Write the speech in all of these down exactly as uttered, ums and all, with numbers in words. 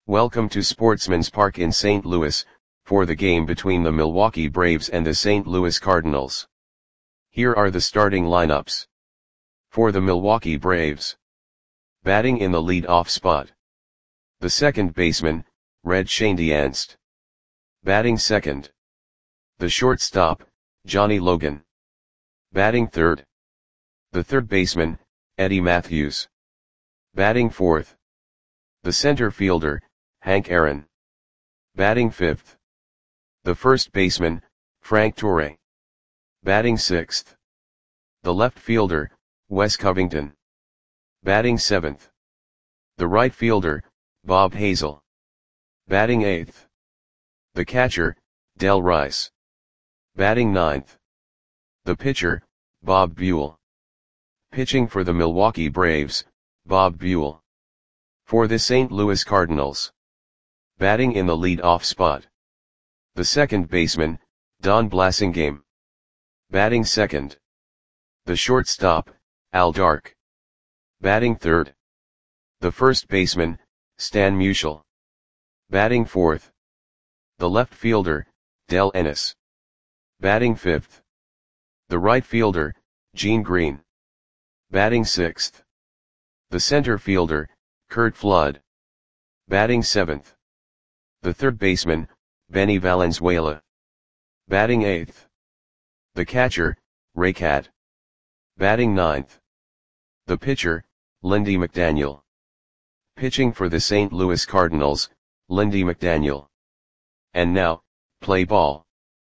Welcome to Sportsman's Park in Saint Louis, for the game between the Milwaukee Braves and the Saint Louis Cardinals. Here are the starting lineups. For the Milwaukee Braves. Batting in the lead-off spot. The second baseman, Red Schoendienst. Batting second. The shortstop, Johnny Logan. Batting third. The third baseman, Eddie Mathews. Batting fourth. The center fielder, Hank Aaron. Batting fifth. The first baseman, Frank Torre. Batting sixth. The left fielder, Wes Covington. Batting seventh. The right fielder, Bob Hazel. Batting eighth. The catcher, Del Rice. Batting ninth. The pitcher, Bob Buell. Pitching for the Milwaukee Braves, Bob Buell. For the Saint Louis Cardinals. Batting in the lead-off spot. The second baseman, Don Blasingame. Batting second. The shortstop, Al Dark. Batting third. The first baseman, Stan Musial. Batting fourth. The left fielder, Del Ennis. Batting fifth. The right fielder, Gene Green. Batting sixth. The center fielder, Curt Flood. Batting seventh. The third baseman, Benny Valenzuela. Batting eighth. The catcher, Ray Catt. Batting ninth. The pitcher, Lindy McDaniel. Pitching for the Saint Louis Cardinals, Lindy McDaniel. And now, play ball.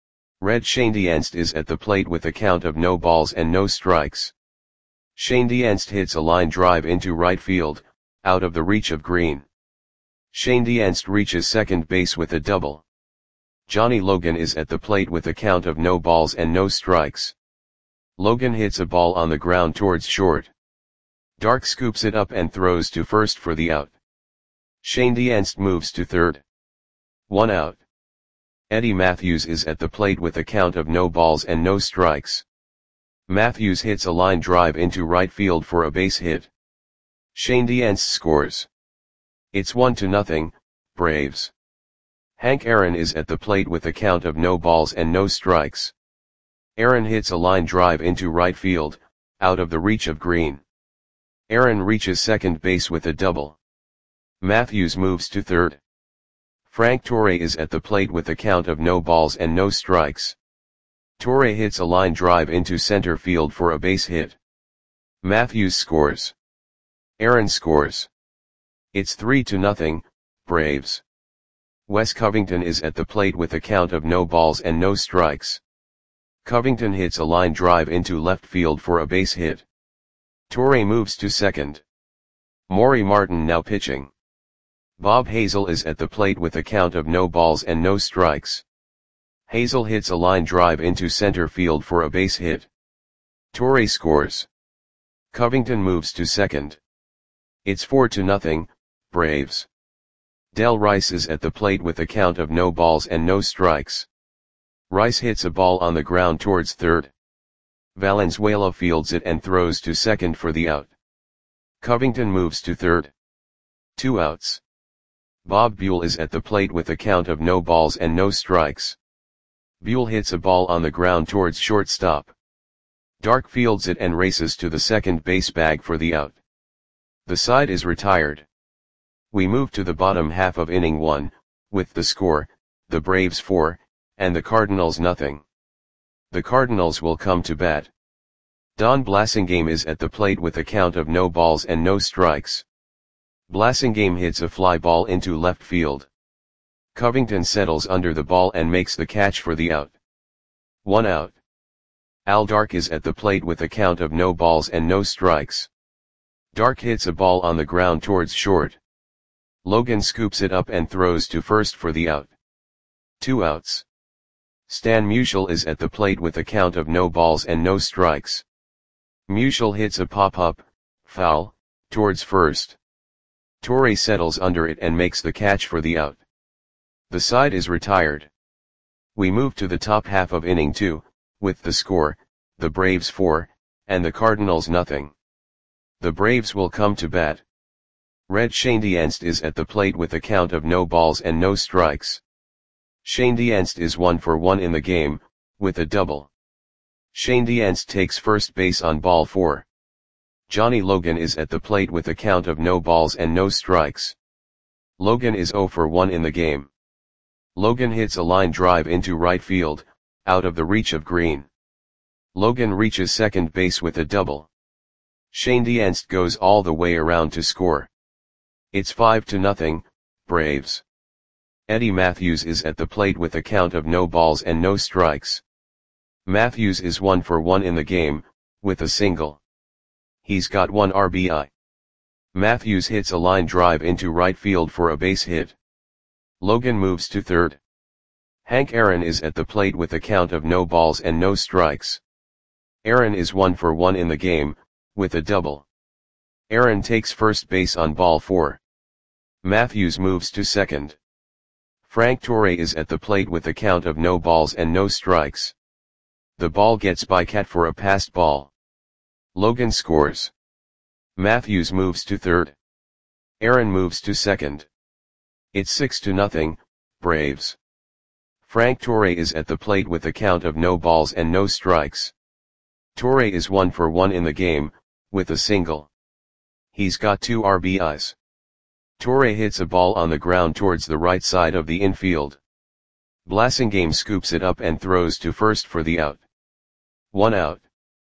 Red Schoendienst is at the plate with a count of no balls and no strikes. Schoendienst hits a line drive into right field, out of the reach of Green. Schoendienst reaches second base with a double. Johnny Logan is at the plate with a count of no balls and no strikes. Logan hits a ball on the ground towards short. Dark scoops it up and throws to first for the out. Schoendienst moves to third. One out. Eddie Mathews is at the plate with a count of no balls and no strikes. Mathews hits a line drive into right field for a base hit. Schoendienst scores. It's one to nothing, Braves. Hank Aaron is at the plate with a count of no balls and no strikes. Aaron hits a line drive into right field, out of the reach of Green. Aaron reaches second base with a double. Mathews moves to third. Frank Torre is at the plate with a count of no balls and no strikes. Torre hits a line drive into center field for a base hit. Mathews scores. Aaron scores. It's three to nothing, Braves. Wes Covington is at the plate with a count of no balls and no strikes. Covington hits a line drive into left field for a base hit. Torre moves to second. Maury Martin now pitching. Bob Hazel is at the plate with a count of no balls and no strikes. Hazel hits a line drive into center field for a base hit. Torre scores. Covington moves to second. It's four to nothing, Braves. Del Rice is at the plate with a count of no balls and no strikes. Rice hits a ball on the ground towards third. Valenzuela fields it and throws to second for the out. Covington moves to third. Two outs. Bob Buell is at the plate with a count of no balls and no strikes. Buell hits a ball on the ground towards shortstop. Dark fields it and races to the second base bag for the out. The side is retired. We move to the bottom half of inning one, with the score, the Braves four, and the Cardinals nothing. The Cardinals will come to bat. Don Blasingame is at the plate with a count of no balls and no strikes. Blasingame hits a fly ball into left field. Covington settles under the ball and makes the catch for the out. One out. Al Dark is at the plate with a count of no balls and no strikes. Dark hits a ball on the ground towards short. Logan scoops it up and throws to first for the out. Two outs. Stan Musial is at the plate with a count of no balls and no strikes. Musial hits a pop-up, foul, towards first. Torre settles under it and makes the catch for the out. The side is retired. We move to the top half of inning two, with the score, the Braves four, and the Cardinals nothing. The Braves will come to bat. Red Schoendienst is at the plate with a count of no balls and no strikes. Schoendienst is one for one in the game, with a double. Schoendienst takes first base on ball four. Johnny Logan is at the plate with a count of no balls and no strikes. Logan is zero for one in the game. Logan hits a line drive into right field, out of the reach of Green. Logan reaches second base with a double. Schoendienst goes all the way around to score. It's five to nothing, Braves. Eddie Matthews is at the plate with a count of no balls and no strikes. Matthews is one for one in the game, with a single. He's got one R B I. Matthews hits a line drive into right field for a base hit. Logan moves to third. Hank Aaron is at the plate with a count of no balls and no strikes. Aaron is one for one in the game, with a double. Aaron takes first base on ball four. Matthews moves to second. Frank Torre is at the plate with a count of no balls and no strikes. The ball gets by Cat for a passed ball. Logan scores. Matthews moves to third. Aaron moves to second. It's six to nothing, Braves. Frank Torre is at the plate with a count of no balls and no strikes. Torre is one for one in the game, with a single. He's got two R B Is. Torre hits a ball on the ground towards the right side of the infield. Blasingame scoops it up and throws to first for the out. One out.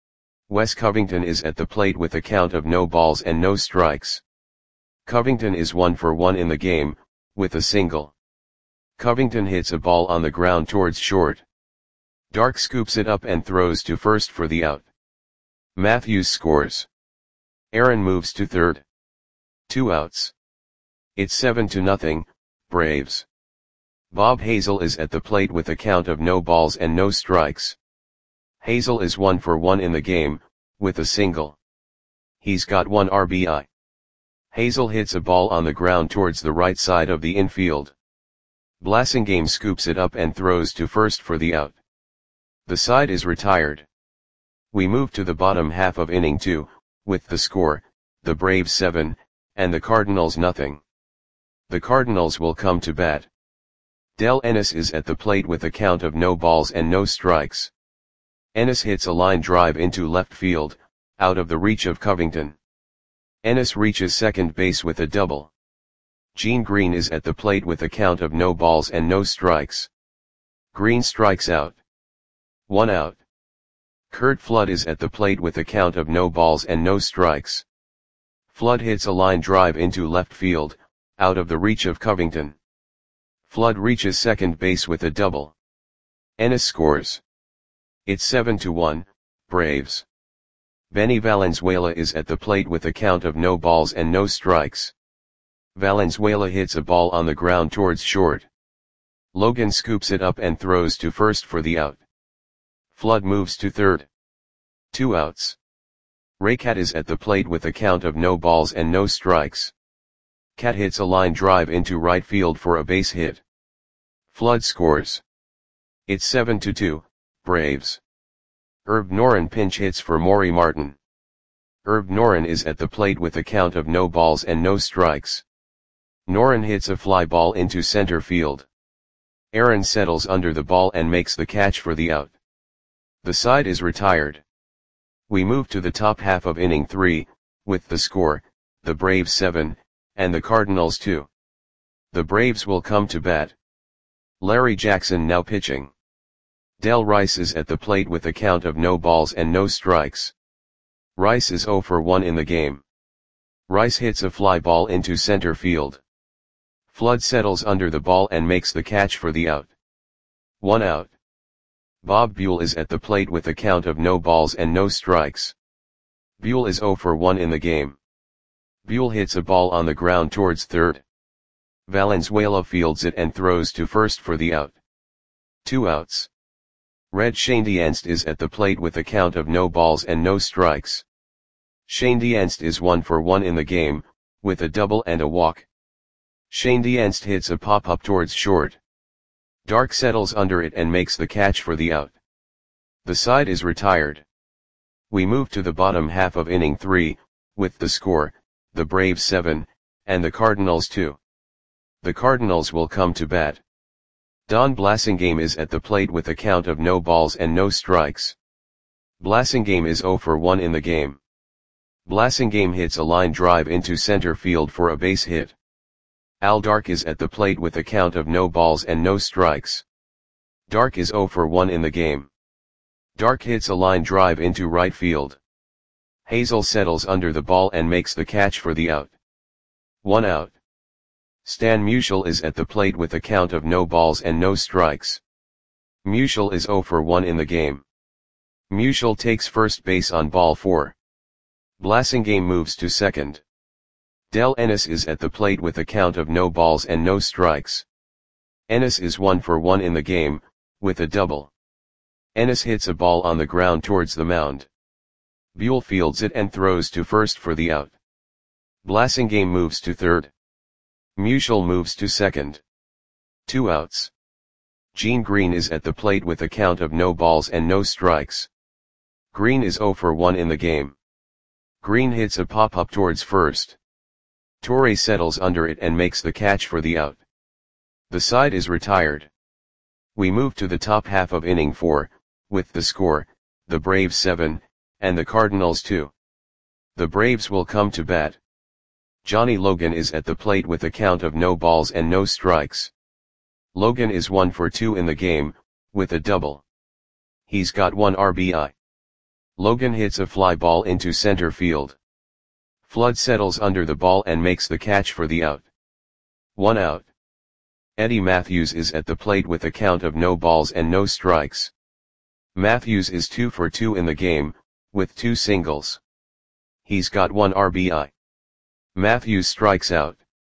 Wes Covington is at the plate with a count of no balls and no strikes. Covington is one for one in the game, with a single. Covington hits a ball on the ground towards short. Dark scoops it up and throws to first for the out. Matthews scores. Aaron moves to third. Two outs. It's seven to nothing, Braves. Bob Hazel is at the plate with a count of no balls and no strikes. Hazel is one for one in the game, with a single. He's got one R B I. Hazel hits a ball on the ground towards the right side of the infield. Blasingame scoops it up and throws to first for the out. The side is retired. We move to the bottom half of inning two, with the score, the Braves seven, and the Cardinals nothing. The Cardinals will come to bat. Del Ennis is at the plate with a count of no balls and no strikes. Ennis hits a line drive into left field, out of the reach of Covington. Ennis reaches second base with a double. Gene Green is at the plate with a count of no balls and no strikes. Green strikes out. One out. Curt Flood is at the plate with a count of no balls and no strikes. Flood hits a line drive into left field, out of the reach of Covington. Flood reaches second base with a double. Ennis scores. It's seven to one, Braves. Benny Valenzuela is at the plate with a count of no balls and no strikes. Valenzuela hits a ball on the ground towards short. Logan scoops it up and throws to first for the out. Flood moves to third. Two outs. Ray Cat is at the plate with a count of no balls and no strikes. Cat hits a line drive into right field for a base hit. Flood scores. It's seven to two, Braves. Herb Noren pinch hits for Maury Martin. Herb Noren is at the plate with a count of no balls and no strikes. Noren hits a fly ball into center field. Aaron settles under the ball and makes the catch for the out. The side is retired. We move to the top half of inning three, with the score, the Braves seven, and the Cardinals two. The Braves will come to bat. Larry Jackson now pitching. Del Rice is at the plate with a count of no balls and no strikes. Rice is zero for one in the game. Rice hits a fly ball into center field. Flood settles under the ball and makes the catch for the out. One out. Bob Buell is at the plate with a count of no balls and no strikes. Buell is zero for one in the game. Buell hits a ball on the ground towards third. Valenzuela fields it and throws to first for the out. Two outs. Red Schoendienst is at the plate with a count of no balls and no strikes. Schoendienst is one for one in the game, with a double and a walk. Schoendienst hits a pop-up towards short. Dark settles under it and makes the catch for the out. The side is retired. We move to the bottom half of inning three, with the score, the Braves seven, and the Cardinals two. The Cardinals will come to bat. Don Blasingame is at the plate with a count of no balls and no strikes. Blasingame is zero for one in the game. Blasingame hits a line drive into center field for a base hit. Al Dark is at the plate with a count of no balls and no strikes. Dark is zero for one in the game. Dark hits a line drive into right field. Hazel settles under the ball and makes the catch for the out. One out. Stan Musial is at the plate with a count of no balls and no strikes. Musial is zero for one in the game. Musial takes first base on ball four. Blasingame moves to second. Del Ennis is at the plate with a count of no balls and no strikes. Ennis is one for one in the game, with a double. Ennis hits a ball on the ground towards the mound. Buell fields it and throws to first for the out. Blasingame moves to third. Musial moves to second. Two outs. Gene Green is at the plate with a count of no balls and no strikes. Green is zero for one in the game. Green hits a pop-up towards first. Torre settles under it and makes the catch for the out. The side is retired. We move to the top half of inning four, with the score, the Braves seven, and the Cardinals two. The Braves will come to bat. Johnny Logan is at the plate with a count of no balls and no strikes. Logan is one for two in the game, with a double. He's got one R B I. Logan hits a fly ball into center field. Flood settles under the ball and makes the catch for the out. One out. Eddie Matthews is at the plate with a count of no balls and no strikes. Matthews is two for two in the game, with two singles. He's got one R B I. Matthews strikes out.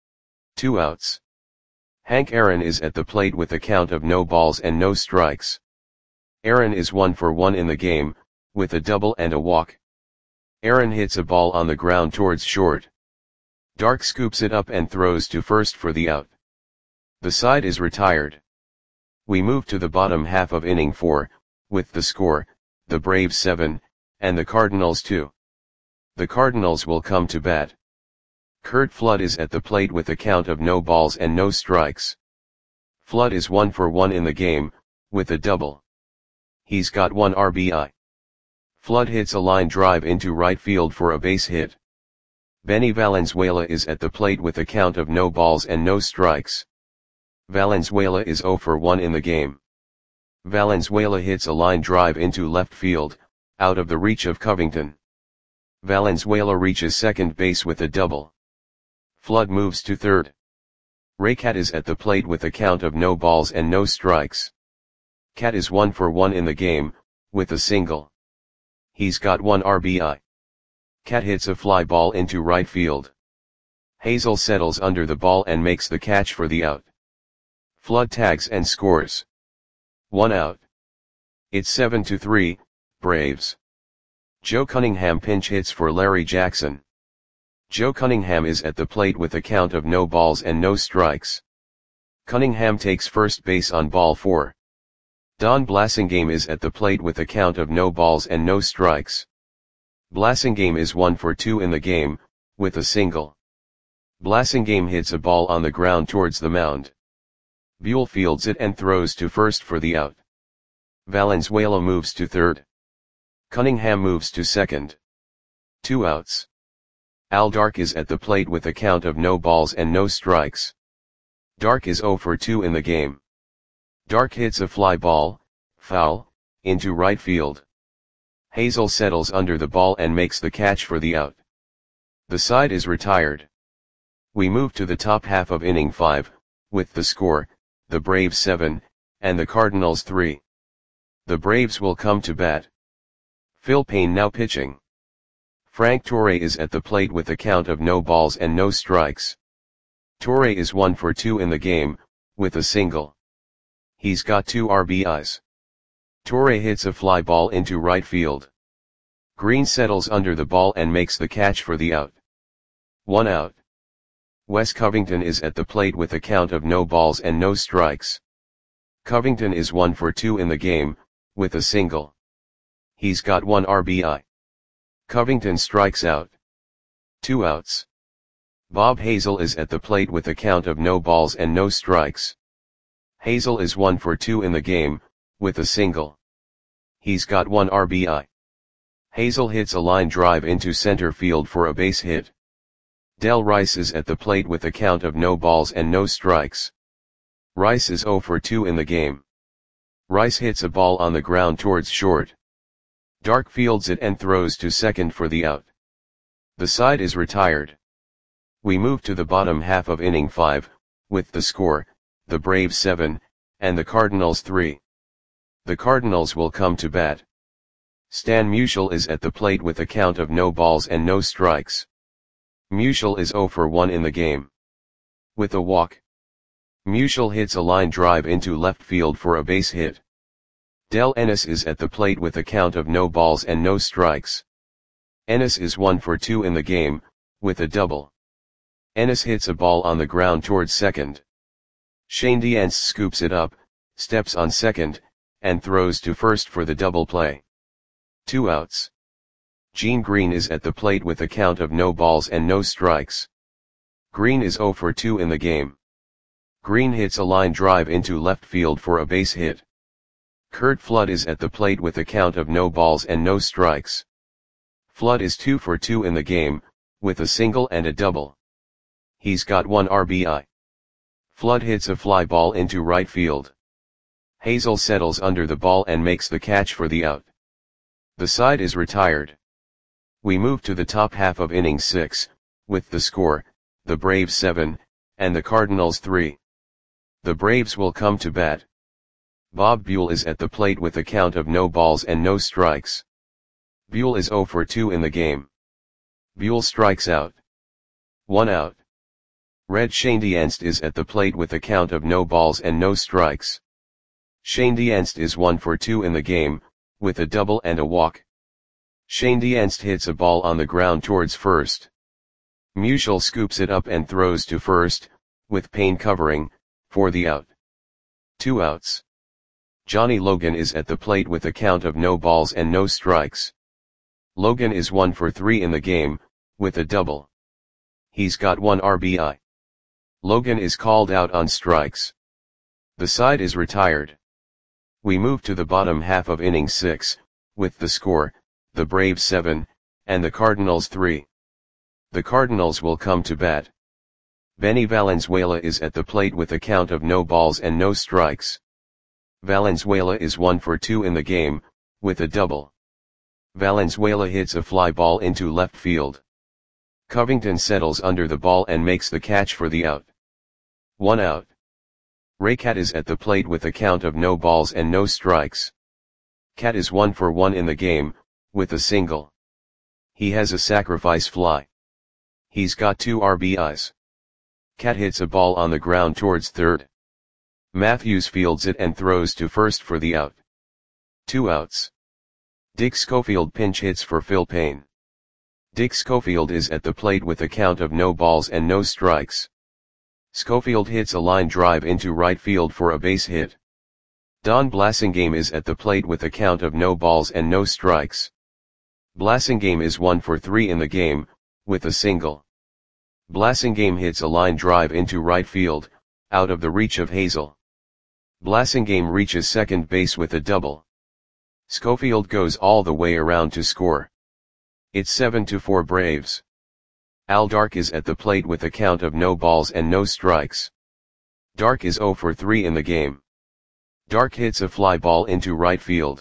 Two outs. Hank Aaron is at the plate with a count of no balls and no strikes. Aaron is one for one in the game, with a double and a walk. Aaron hits a ball on the ground towards short. Dark scoops it up and throws to first for the out. The side is retired. We move to the bottom half of inning four, with the score, the Braves seven, and the Cardinals two. The Cardinals will come to bat. Curt Flood is at the plate with a count of no balls and no strikes. Flood is one for one in the game, with a double. He's got one R B I. Flood hits a line drive into right field for a base hit. Benny Valenzuela is at the plate with a count of no balls and no strikes. Valenzuela is zero for one in the game. Valenzuela hits a line drive into left field, out of the reach of Covington. Valenzuela reaches second base with a double. Flood moves to third. Raycat is at the plate with a count of no balls and no strikes. Cat is one for one in the game, with a single. He's got one R B I. Cat hits a fly ball into right field. Hazel settles under the ball and makes the catch for the out. Flood tags and scores. One out. It's seven to three, Braves. Joe Cunningham pinch hits for Larry Jackson. Joe Cunningham is at the plate with a count of no balls and no strikes. Cunningham takes first base on ball four. Don Blasingame is at the plate with a count of no balls and no strikes. Blasingame is one for two in the game, with a single. Blasingame hits a ball on the ground towards the mound. Buell fields it and throws to first for the out. Valenzuela moves to third. Cunningham moves to second. Two outs. Al Dark is at the plate with a count of no balls and no strikes. Dark is zero for two in the game. Dark hits a fly ball, foul, into right field. Hazel settles under the ball and makes the catch for the out. The side is retired. We move to the top half of inning five, with the score, the Braves seven, and the Cardinals three. The Braves will come to bat. Phil Payne now pitching. Frank Torre is at the plate with a count of no balls and no strikes. Torre is one for two in the game, with a single. He's got two R B Is. Torre hits a fly ball into right field. Green settles under the ball and makes the catch for the out. One out. Wes Covington is at the plate with a count of no balls and no strikes. Covington is one for two in the game, with a single. He's got one R B I. Covington strikes out. Two outs. Bob Hazel is at the plate with a count of no balls and no strikes. Hazel is one for two in the game, with a single. He's got one R B I. Hazel hits a line drive into center field for a base hit. Del Rice is at the plate with a count of no balls and no strikes. Rice is zero for two in the game. Rice hits a ball on the ground towards short. Dark fields it and throws to second for the out. The side is retired. We move to the bottom half of inning five, with the score, the Braves seven, and the Cardinals three. The Cardinals will come to bat. Stan Musial is at the plate with a count of no balls and no strikes. Musial is zero for one in the game. With a walk. Musial hits a line drive into left field for a base hit. Del Ennis is at the plate with a count of no balls and no strikes. Ennis is one for two in the game, with a double. Ennis hits a ball on the ground towards second. Shane Diance scoops it up, steps on second, and throws to first for the double play. Two outs. Gene Green is at the plate with a count of no balls and no strikes. Green is zero for two in the game. Green hits a line drive into left field for a base hit. Curt Flood is at the plate with a count of no balls and no strikes. Flood is two for two in the game, with a single and a double. He's got one R B I. Flood hits a fly ball into right field. Hazel settles under the ball and makes the catch for the out. The side is retired. We move to the top half of inning six, with the score, the Braves seven, and the Cardinals three. The Braves will come to bat. Bob Buell is at the plate with a count of no balls and no strikes. Buell is zero for two in the game. Buell strikes out. One out. Red Schoendienst is at the plate with a count of no balls and no strikes. Schoendienst is one for two in the game, with a double and a walk. Schoendienst hits a ball on the ground towards first. Musial scoops it up and throws to first, with Payne covering, for the out. Two outs. Johnny Logan is at the plate with a count of no balls and no strikes. Logan is one for three in the game, with a double. He's got one R B I. Logan is called out on strikes. The side is retired. We move to the bottom half of inning six, with the score, the Braves seven, and the Cardinals three. The Cardinals will come to bat. Benny Valenzuela is at the plate with a count of no balls and no strikes. Valenzuela is one for two in the game, with a double. Valenzuela hits a fly ball into left field. Covington settles under the ball and makes the catch for the out. One out. Ray Cat is at the plate with a count of no balls and no strikes. Cat is one for one in the game, with a single. He has a sacrifice fly. He's got two R B Is. Cat hits a ball on the ground towards third. Matthews fields it and throws to first for the out. Two outs. Dick Schofield pinch hits for Phil Payne. Dick Schofield is at the plate with a count of no balls and no strikes. Schofield hits a line drive into right field for a base hit. Don Blasingame is at the plate with a count of no balls and no strikes. Blasingame is one for three in the game, with a single. Blasingame hits a line drive into right field, out of the reach of Hazel. Blasingame reaches second base with a double. Schofield goes all the way around to score. It's seven to four Braves. Al Dark is at the plate with a count of no balls and no strikes. Dark is zero for three in the game. Dark hits a fly ball into right field.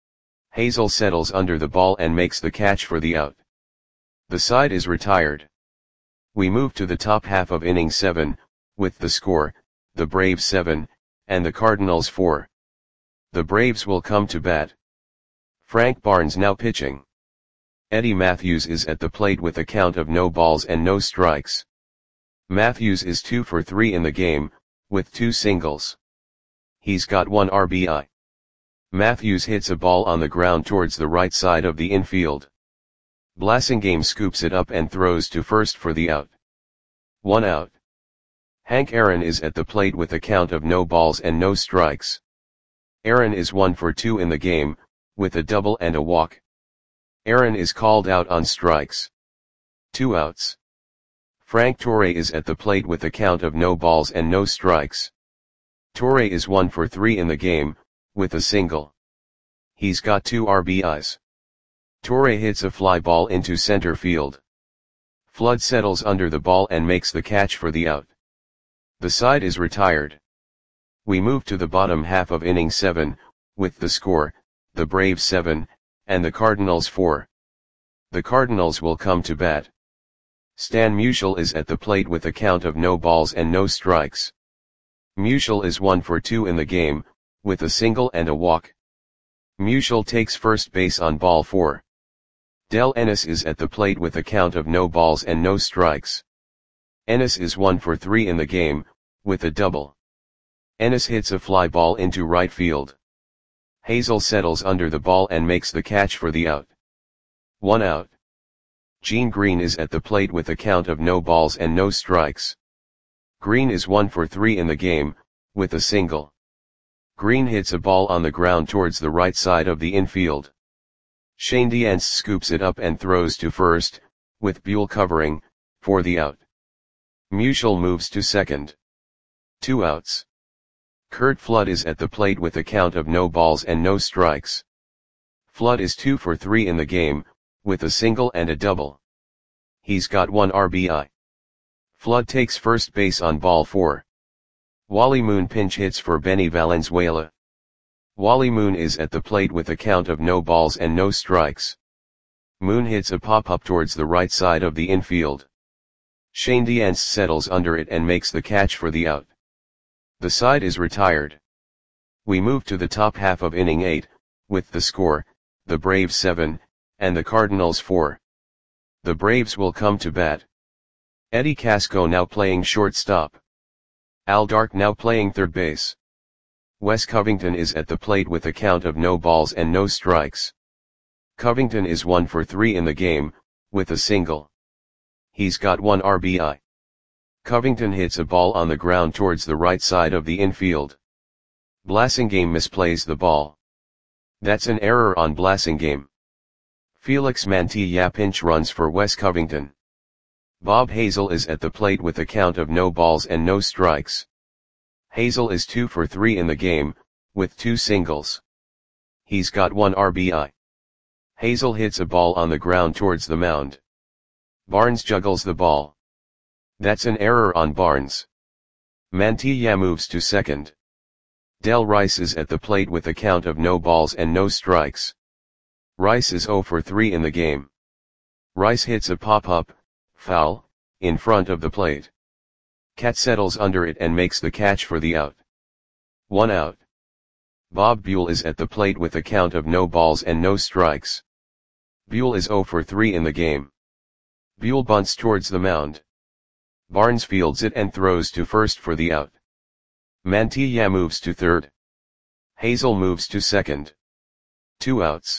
Hazel settles under the ball and makes the catch for the out. The side is retired. We move to the top half of inning seven, with the score, the Braves seven, and the Cardinals four. The Braves will come to bat. Frank Barnes now pitching. Eddie Matthews is at the plate with a count of no balls and no strikes. Matthews is two for three in the game, with two singles. He's got one R B I. Matthews hits a ball on the ground towards the right side of the infield. Blasingame scoops it up and throws to first for the out. One out. Hank Aaron is at the plate with a count of no balls and no strikes. Aaron is one for two in the game, with a double and a walk. Aaron is called out on strikes. Two outs. Frank Torre is at the plate with a count of no balls and no strikes. Torre is one for three in the game, with a single. He's got two R B Is. Torre hits a fly ball into center field. Flood settles under the ball and makes the catch for the out. The side is retired. We move to the bottom half of inning seven, with the score, the Braves seven, and the Cardinals four. The Cardinals will come to bat. Stan Musial is at the plate with a count of no balls and no strikes. Musial is one for two in the game, with a single and a walk. Musial takes first base on ball four. Del Ennis is at the plate with a count of no balls and no strikes. Ennis is one for three in the game, with a double. Ennis hits a fly ball into right field. Hazel settles under the ball and makes the catch for the out. One out. Gene Green is at the plate with a count of no balls and no strikes. Green is one for three in the game, with a single. Green hits a ball on the ground towards the right side of the infield. Shane Diance scoops it up and throws to first, with Buell covering, for the out. Musial moves to second. Two outs. Curt Flood is at the plate with a count of no balls and no strikes. Flood is two for three in the game, with a single and a double. He's got one R B I. Flood takes first base on ball four. Wally Moon pinch hits for Benny Valenzuela. Wally Moon is at the plate with a count of no balls and no strikes. Moon hits a pop-up towards the right side of the infield. Shane Diance settles under it and makes the catch for the out. The side is retired. We move to the top half of inning eight, with the score, the Braves seven, and the Cardinals four. The Braves will come to bat. Eddie Casco now playing shortstop. Al Dark now playing third base. Wes Covington is at the plate with a count of no balls and no strikes. Covington is one for three in the game, with a single. He's got one R B I. Covington hits a ball on the ground towards the right side of the infield. Blasingame misplays the ball. That's an error on Blasingame. Felix Mantilla pinch runs for Wes Covington. Bob Hazel is at the plate with a count of no balls and no strikes. Hazel is two for three in the game, with two singles. He's got one R B I. Hazel hits a ball on the ground towards the mound. Barnes juggles the ball. That's an error on Barnes. Mantilla moves to second. Del Rice is at the plate with a count of no balls and no strikes. Rice is zero for three in the game. Rice hits a pop-up, foul, in front of the plate. Cat settles under it and makes the catch for the out. One out. Bob Buell is at the plate with a count of no balls and no strikes. Buell is zero for three in the game. Buell bunts towards the mound. Barnes fields it and throws to first for the out. Mantilla moves to third. Hazel moves to second. Two outs.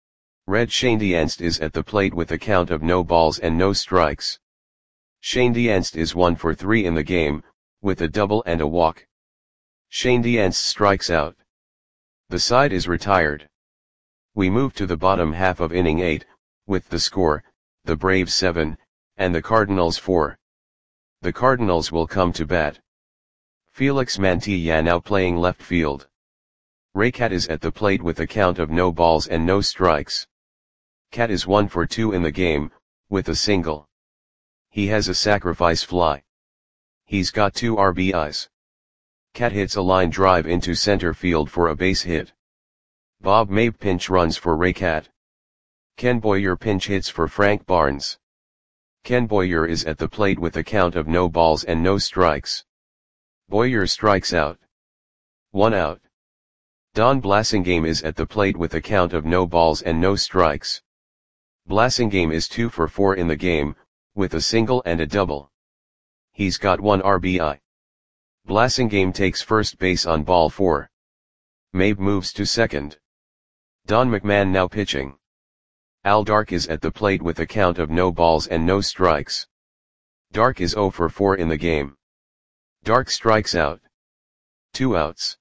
Red Shane Diance is at the plate with a count of no balls and no strikes. Shane Diance is one for three in the game, with a double and a walk. Shane Diance strikes out. The side is retired. We move to the bottom half of inning eight, with the score, the Braves seven, and the Cardinals four. The Cardinals will come to bat. Felix Mantilla now playing left field. Ray Cat is at the plate with a count of no balls and no strikes. Cat is one for two in the game, with a single. He has a sacrifice fly. He's got two R B Is. Cat hits a line drive into center field for a base hit. Bob Mabe pinch runs for Ray Cat. Ken Boyer pinch hits for Frank Barnes. Ken Boyer is at the plate with a count of no balls and no strikes. Boyer strikes out. One out. Don Blasingame is at the plate with a count of no balls and no strikes. Blasingame is two for four in the game, with a single and a double. He's got one R B I. Blasingame takes first base on ball four. Mabe moves to second. Don McMahon now pitching. Al Dark is at the plate with a count of no balls and no strikes. Dark is zero for four in the game. Dark strikes out. Two outs.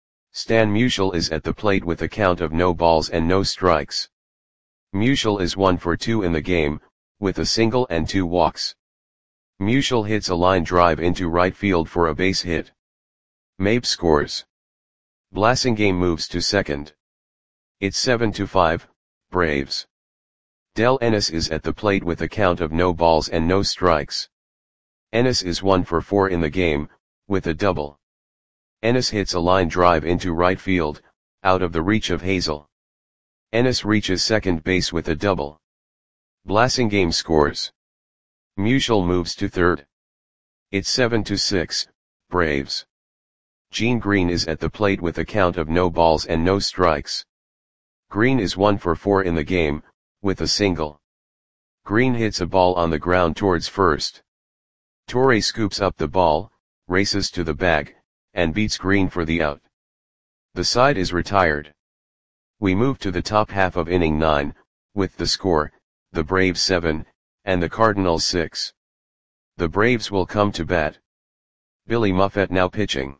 Stan Musial is at the plate with a count of no balls and no strikes. Musial is one for two in the game, with a single and two walks. Musial hits a line drive into right field for a base hit. Mabe scores. Blasingame moves to second. It's seven to five, Braves. Del Ennis is at the plate with a count of no balls and no strikes. Ennis is one for four in the game, with a double. Ennis hits a line drive into right field, out of the reach of Hazel. Ennis reaches second base with a double. Blasingame scores. Musial moves to third. It's seven to six, Braves. Gene Green is at the plate with a count of no balls and no strikes. Green is one for four in the game, with a single. Green hits a ball on the ground towards first. Torre scoops up the ball, races to the bag, and beats Green for the out. The side is retired. We move to the top half of inning nine, with the score, the Braves seven, and the Cardinals six. The Braves will come to bat. Billy Muffet now pitching.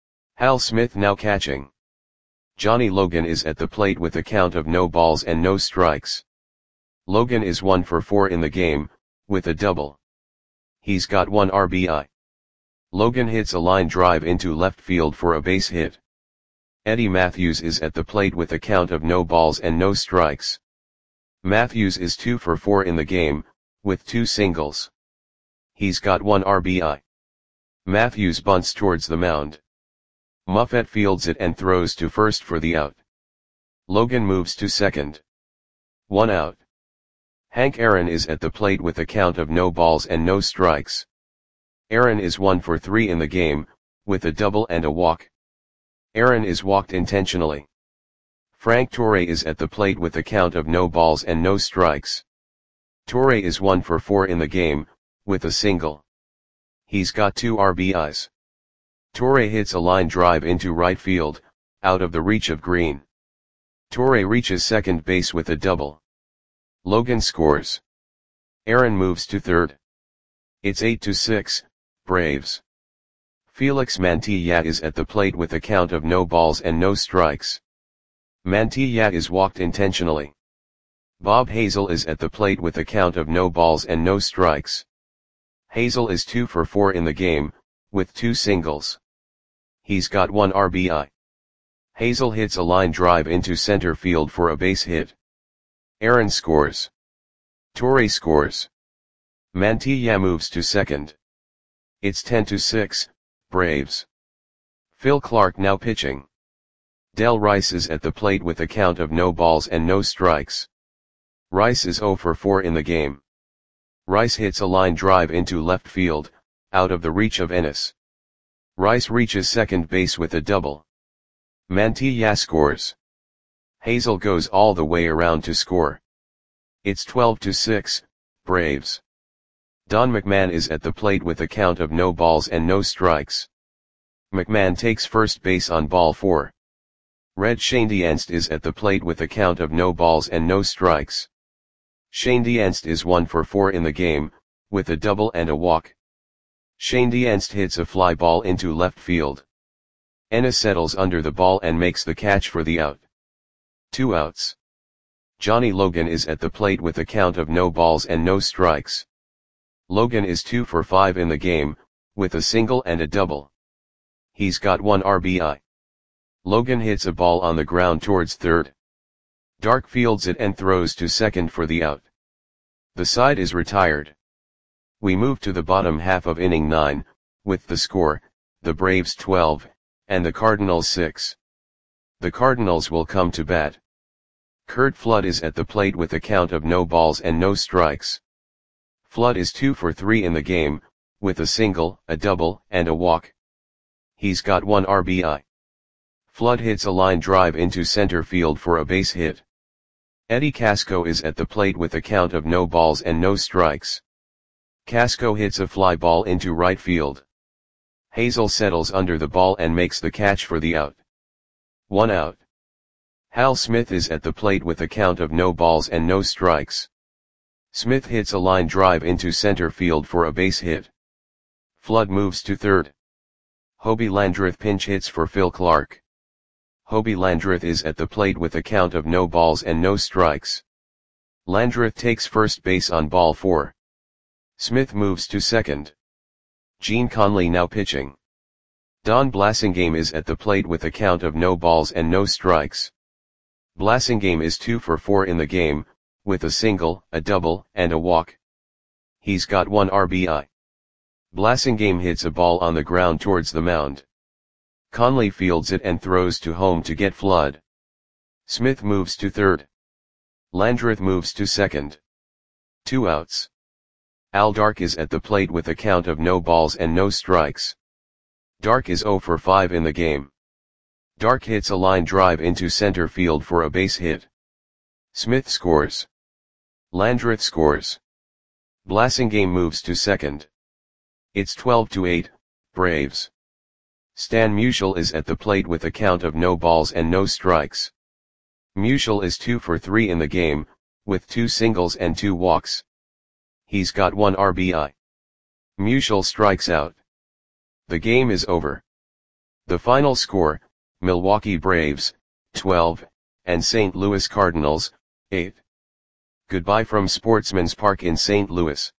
Hal Smith now catching. Johnny Logan is at the plate with a count of no balls and no strikes. Logan is one for four in the game, with a double. He's got one R B I. Logan hits a line drive into left field for a base hit. Eddie Matthews is at the plate with a count of no balls and no strikes. Matthews is two for four in the game, with two singles. He's got one R B I. Matthews bunts towards the mound. Muffet fields it and throws to first for the out. Logan moves to second. One out. Hank Aaron is at the plate with a count of no balls and no strikes. Aaron is one for three in the game, with a double and a walk. Aaron is walked intentionally. Frank Torre is at the plate with a count of no balls and no strikes. Torre is one for four in the game, with a single. He's got two R B Is. Torre hits a line drive into right field, out of the reach of Green. Torre reaches second base with a double. Logan scores. Aaron moves to third. It's eight to six, Braves. Felix Mantilla is at the plate with a count of no balls and no strikes. Mantilla is walked intentionally. Bob Hazel is at the plate with a count of no balls and no strikes. Hazel is two for four in the game, with two singles. He's got one R B I. Hazel hits a line drive into center field for a base hit. Aaron scores. Torre scores. Mantilla moves to second. It's ten to six, Braves. Phil Clark now pitching. Del Rice is at the plate with a count of no balls and no strikes. Rice is zero for four in the game. Rice hits a line drive into left field, out of the reach of Ennis. Rice reaches second base with a double. Mantilla scores. Hazel goes all the way around to score. It's twelve to six, Braves. Don McMahon is at the plate with a count of no balls and no strikes. McMahon takes first base on ball four. Red Schoendienst is at the plate with a count of no balls and no strikes. Schoendienst is one for four in the game, with a double and a walk. Schoendienst hits a fly ball into left field. Ennis settles under the ball and makes the catch for the out. Two outs. Johnny Logan is at the plate with a count of no balls and no strikes. Logan is two for five in the game, with a single and a double. He's got one R B I. Logan hits a ball on the ground towards third. Dark fields it and throws to second for the out. The side is retired. We move to the bottom half of inning nine, with the score, the Braves twelve, and the Cardinals six. The Cardinals will come to bat. Curt Flood is at the plate with a count of no balls and no strikes. Flood is two for three in the game, with a single, a double, and a walk. He's got one R B I. Flood hits a line drive into center field for a base hit. Eddie Casco is at the plate with a count of no balls and no strikes. Casco hits a fly ball into right field. Hazel settles under the ball and makes the catch for the out. One out. Hal Smith is at the plate with a count of no balls and no strikes. Smith hits a line drive into center field for a base hit. Flood moves to third. Hobie Landreth pinch hits for Phil Clark. Hobie Landreth is at the plate with a count of no balls and no strikes. Landreth takes first base on ball four. Smith moves to second. Gene Conley now pitching. Don Blasingame is at the plate with a count of no balls and no strikes. Blasingame is two for four in the game, with a single, a double, and a walk. He's got one R B I. Blasingame hits a ball on the ground towards the mound. Conley fields it and throws to home to get Flood. Smith moves to third. Landreth moves to second. Two outs. Al Dark is at the plate with a count of no balls and no strikes. Dark is zero for five in the game. Dark hits a line drive into center field for a base hit. Smith scores. Landreth scores. Blasingame moves to second. It's twelve to eight, Braves. Stan Musial is at the plate with a count of no balls and no strikes. Musial is two for three in the game, with two singles and two walks. He's got one R B I. Musial strikes out. The game is over. The final score, Milwaukee Braves, twelve, and Saint Louis Cardinals, eight. Goodbye from Sportsman's Park in Saint Louis.